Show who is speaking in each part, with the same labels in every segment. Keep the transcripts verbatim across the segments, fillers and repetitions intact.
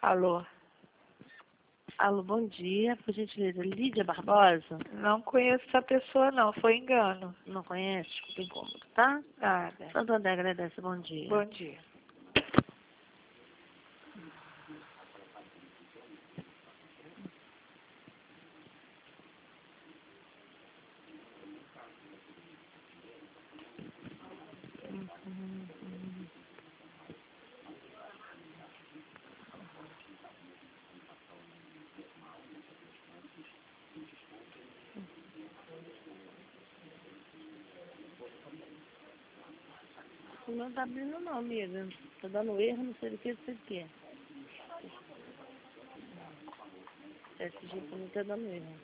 Speaker 1: Alô?
Speaker 2: Alô, bom dia. Por gentileza, Lídia Barbosa?
Speaker 1: Não conheço essa pessoa, não. Foi engano.
Speaker 2: Não conhece? Desculpa o incômodo, tá?
Speaker 1: Nada.
Speaker 2: Santo André agradece. Bom dia.
Speaker 1: Bom dia.
Speaker 2: Não tá abrindo não, amiga. Tá dando erro, não sei do que, não sei do que. Esse jeito não tá dando erro.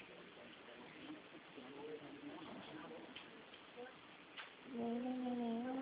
Speaker 2: Não, não, não, não.